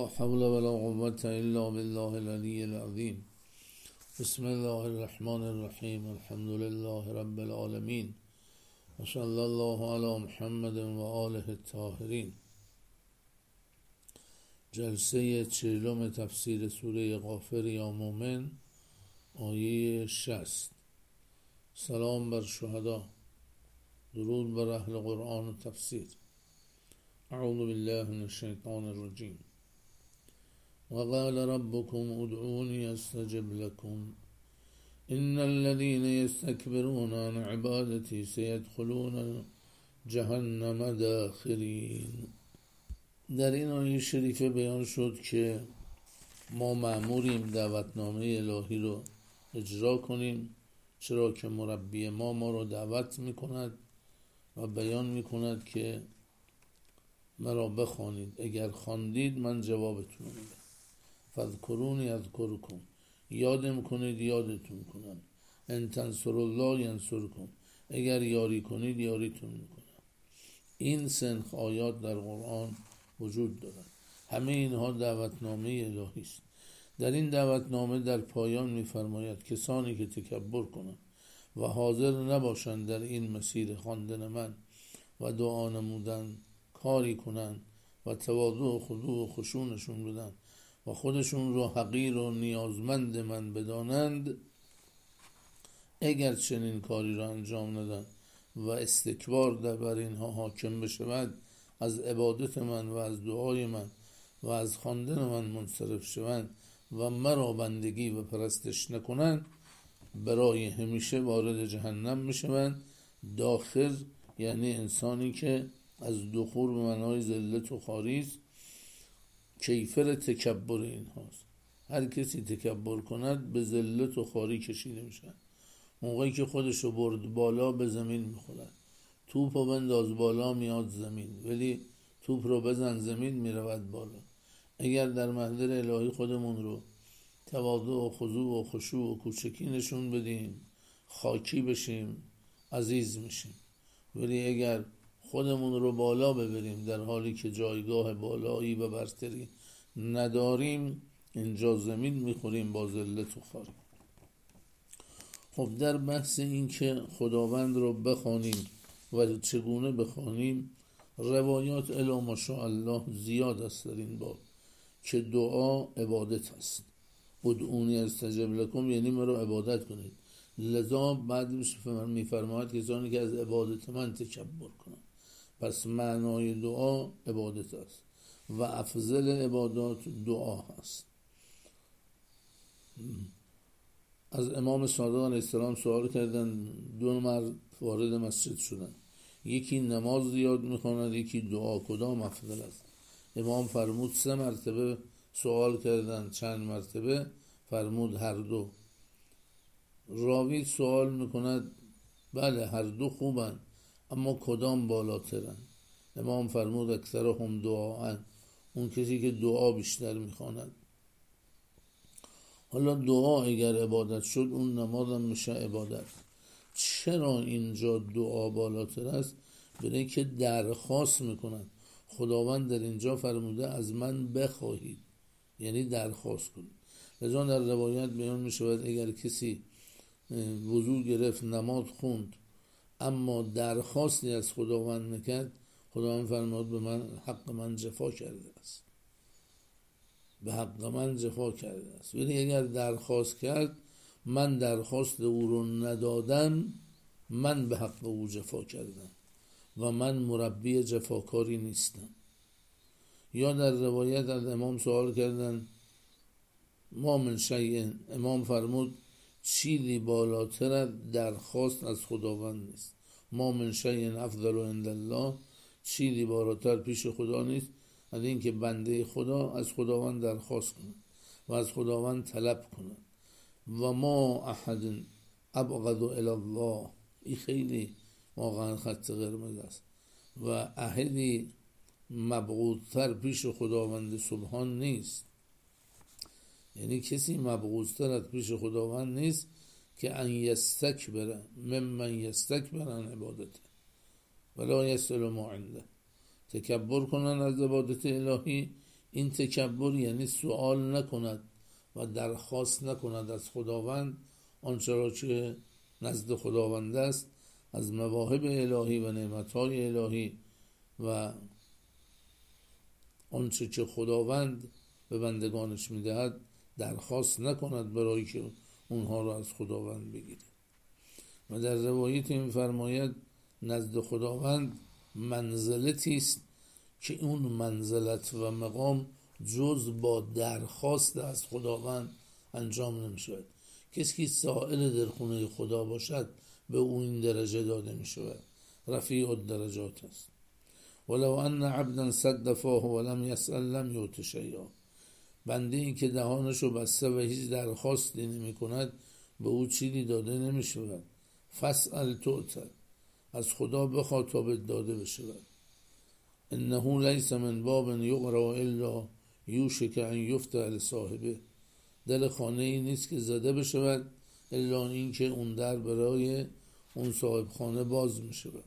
لا حول ولا قوة إلا بالله العلي العظيم. بسم الله الرحمن الرحیم. الحمد لله رب العالمین و صلی الله علی محمد و آله الطاهرین. جلسه 40 تفسیر سوره غافر یا مومن، آیه 60. سلام بر شهدا، درود بر اهل قرآن و تفسیر. اعوذ بالله من الشیطان الرجیم. وقال ربكم ادعوني استجب لكم ان الذين يستكبرون عن عبادتي سيدخلون جهنم داخرین. در این آیه شریفه بیان شد که ما مأموریم دعوتنامه الهی رو اجرا کنیم، چرا که مربی ما رو دعوت میکند و بیان میکند که مرا بخوانید، اگر خواندید من جوابتون میدم. فذکرونی اذکرکم، یادم کنید یادتون کنم. ان تنصروا الله ینصرکم، اگر یاری کنید یاریتون میکنم. این سنخ آیات در قرآن وجود دارد. همه اینها دعوتنامه الهی است. در این دعوتنامه در پایان میفرماید کسانی که تکبر کنند و حاضر نباشند در این مسیر خواندن من و دعا نمودن کاری کنند و تواضع و خضوع و خشوع نشون بدن و خودشون رو حقیر و نیازمند من بدانند، اگر چنین کاری را انجام ندن و استکبار در بر اینها حاکم بشود، از عبادت من و از دعای من و از خواندن من منصرف شوند و مرا بندگی و پرستش نکنند، برای همیشه وارد جهنم میشوند. داخل یعنی انسانی که از دخول به معنای ذلت و خواری است. کیفر تکبر این هاست. هر کسی تکبر کند به ذلت و خواری کشیده میشن. موقعی که خودشو برد بالا به زمین میخورد. توپ رو بنداز بالا میاد زمین، ولی توپ رو بزن زمین میرود بالا. اگر در محضر الهی خودمون رو تواضع و خضوع و خشوع و کوچکی نشون بدیم، خاکی بشیم، عزیز میشیم. ولی اگر خودمون رو بالا ببریم در حالی که جایگاه بالایی و برتری نداریم، اینجا زمین میخوریم با ذلت و خواری. خب در بحث این که خداوند رو بخوانیم و چگونه بخوانیم، روایات الا ماشاءالله زیاد است در این باب که دعا عبادت است. ادعونی استجب لکم یعنی مرا عبادت کنید. لذا بعد میفرماید کسانی که از عبادت من تکبر کنند. پس معنای دعا عبادت است و افضل عبادات دعا هست. از امام صادق علیه السلام سوال کردن، دو مرد وارد مسجد شدن، یکی نماز زیاد میخواند، یکی دعا، کدام افضل است؟ امام فرمود 3 مرتبه سوال کردن، چند مرتبه؟ فرمود هر دو. راوی سوال میکند بله هر دو خوبن، اما کدام بالاترن؟ امام فرمود اکثرهم دعاء، اون کسی که دعا بیشتر میخواند. حالا دعا اگر عبادت شد، اون نماز هم میشه عبادت. چرا اینجا دعا بالاتر است؟ برای که درخواست میکنند. خداوند در اینجا فرموده از من بخواهید، یعنی درخواست کنید. لذا در روایت بیان میشود اگر کسی وضو گرفت، نماز خوند، اما درخواستی از خداوند نکرد، خداوند فرمود به من حق من جفا کرده است، به حق من جفا کرده است. ولی اگر درخواست کرد، من درخواست او رو ندادم، من به حق او جفا کردم و من مربی جفاکاری نیستم. یا در روایت از امام سوال کردن ما من شیء، امام فرمود چیزی بالاتر از درخواست از خداوند نیست. ما من شیء افضل عند الله، چیزی بالاتر پیش خدا نیست از این که بنده خدا از خداوند درخواست کنه و از خداوند طلب کنه. و ما احد ابغض الی الله، این خیلی واقعا خط قرمز است. و احدی مبغوضتر پیش خداوند سبحان نیست. یعنی کسی مبغوضتر از پیش خداوند نیست که ان یستکبر ممن یستکبر عن عبادته ولا یصل ما عنده، تکبر کنن از عبادت الهی این تکبر یعنی سوال نکند و درخواست نکند از خداوند آنچه را که نزد خداوند است از مواهب الهی و نعمتهای الهی و آنچه که خداوند به بندگانش میدهد درخواست نکند برای که اونها را از خداوند بگیره. و در روایت این فرماید نزد خداوند منزلتی است که اون منزلت و مقام جز با درخواست از خداوند انجام نمی‌شود. کسی که سائل در خونه خدا باشد به او این درجه داده می‌شود. رفیع الدرجات است. ولو ان عبدا سد فاه ولم يسأل لم یؤت شیئا. بنده ای که دهانشو بسته و هیچ درخواستی نمی کند به او چیزی داده نمی شود. فاسأل تؤت. از خدا بخواه تا به داده بشود. انه لیس من باب یقرأ الا یوشک ان یفتح لصاحبه. در خانه ای نیست که زده بشود الا این که اون در برای اون صاحب خانه باز می شود.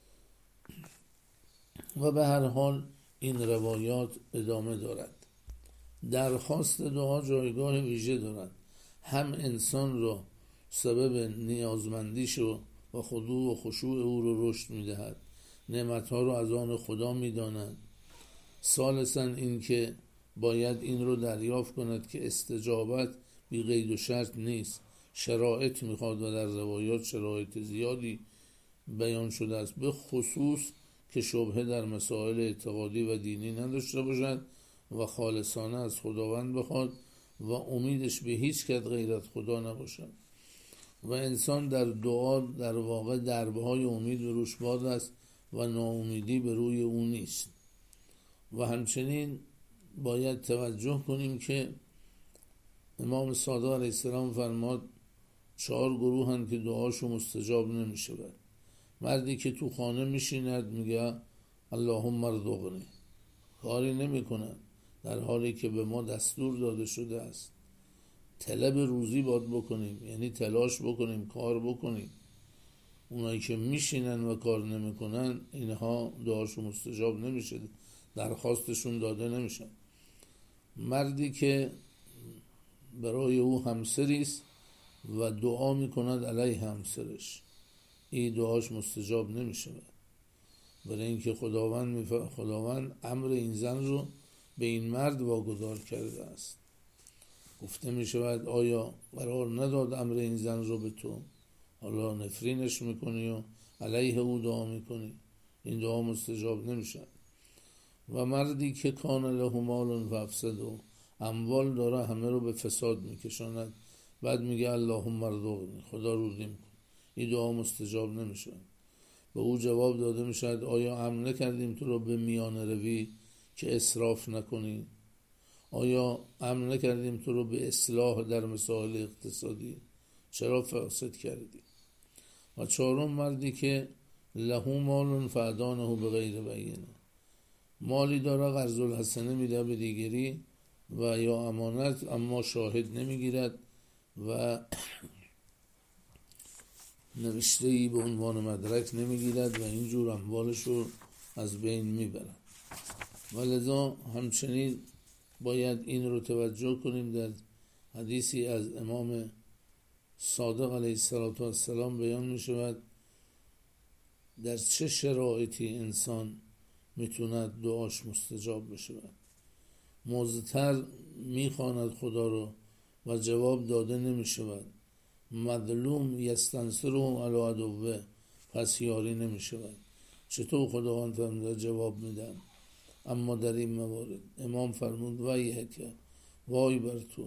و به هر حال این روایات ادامه دارد. درخواست دعا جایگاه ویژه دارد. هم انسان را سبب نیازمندیش و خضوع و خشوع او رو رشد میدهد. نعمتها رو از آن خدا میداند. ثالثاً این که باید این رو دریافت کند که استجابت بی قید و شرط نیست. شرایط میخواد و در روایات شرایط زیادی بیان شده است، به خصوص که شبهه در مسائل اعتقادی و دینی نداشته باشد و خالصانه از خداوند بخواد و امیدش به هیچ کس غیر از خدا نباشد. و انسان در دعا در واقع دربهای امید به روش باز است و ناامیدی به روی او نیست. و همچنین باید توجه کنیم که امام صادق علیه السلام فرماد 4 گروه هستند که دعاشو مستجاب نمی شود. مردی که تو خانه میشیند میگه اللهم ارزقنی، کاری نمی کند در حالی که به ما دستور داده شده است طلب روزی باید بکنیم، یعنی تلاش بکنیم، کار بکنیم. اونایی که میشینن و کار نمی کنن اینها دعاشو مستجاب نمیشه، درخواستشون داده نمیشه. مردی که برای او همسری است و دعا میکند علیه همسرش، این دعاش مستجاب نمیشه، برای اینکه خداوند امر این زن رو به این مرد واگذار کرده است. گفته می شود آیا قرار نداد امر این زن رو به تو، حالا نفرینش میکنی و علیه او دعا میکنی؟ این دعا مستجاب نمیشه. و مردی که کان له مال فافسده، اموال داره همه رو به فساد میکشاند، بعد میگه اللهم ارزقنی، خدا روزی میکن، این دعا مستجاب نمیشه. به او جواب داده میشد آیا امر نکردیم تو رو به میانه روی که اسراف نکنی؟ آیا امر نکردیم تو رو به اصلاح در مسائل اقتصادی؟ چرا فاسد کردی؟ و 4 مردی که له مال فادانه بغیر بینه، مالی داره قرض الحسنه میده به دیگری و یا امانت اما شاهد نمیگیرد و نوشته ای به عنوان مدرک نمیگیرد و اینجور اموالش رو از بین میبرد. ولذا همچنین باید این رو توجه کنیم. در حدیثی از امام صادق علیه السلام بیان می شود در چه شرایطی انسان میتوند دعاش مستجاب بشود. مضطر میخواند خدا رو و جواب داده نمی شود. مظلوم یستنصرهم علی عدوه، پس یاری نمی شود. چطور خداوند فرموده جواب میدن؟ اما در این موارد امام فرمود ویحک، وای بر تو،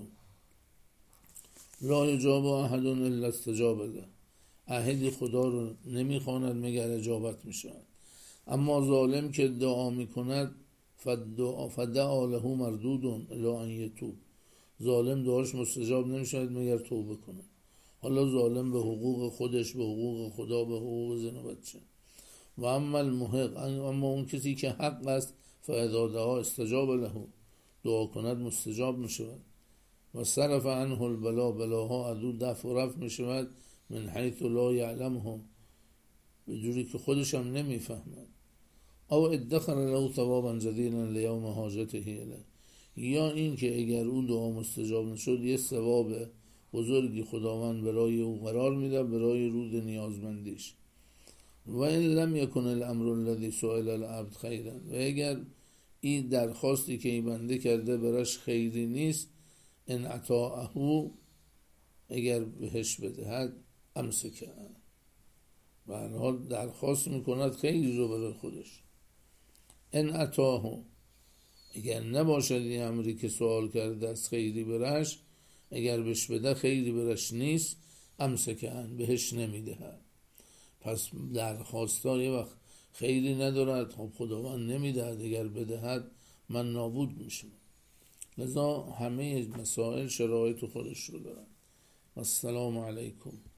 لا یجاب احد الا استجاب له، احدی خدا رو نمیخواند مگر اجابت میشود. اما ظالم که دعا میکند فدعا له مردود الا ان یتوب، ظالم دعاش مستجاب نمیشود مگر توبه کنه. حالا ظالم به حقوق خودش، به حقوق خدا، به حقوق زن و بچه. و اما المحق، اما اون کسی که حق است فاذا دعا استجاب له، دعا کند مستجاب میشود. و صرف عنه البلا، بلاها از او دفع و رفع میشود من حیث لا یعلمهم، به جوری که خودش هم نمیفهمد. او ادخر له ثوابا جزیلا لیوم حاجته الیه، یا این که اگر اون دعا مستجاب نشد یه ثواب بزرگی خداوند برای او قرار میده برای رود نیازمندیش. و این لم یکن الامر الذی سئل العبد خیرا، و اگر این درخواستی که این بنده کرده براش خیری نیست، ان اطاعه، اگر بهش بدهد، امسکه، به هر حال درخواست میکند خیری رو برای خودش. ان اطاعه، اگر نباشد این امری که سوال کرده از خیری برش، اگر بهش بده خیری برش نیست، امسکه، بهش نمیدهد. پس درخواستها یه وقت خیلی ندارد، خب خداوند نمیدهد، اگر بدهد من نابود میشم. لذا همه مسائل شرایط خودش رو دارد. السلام علیکم.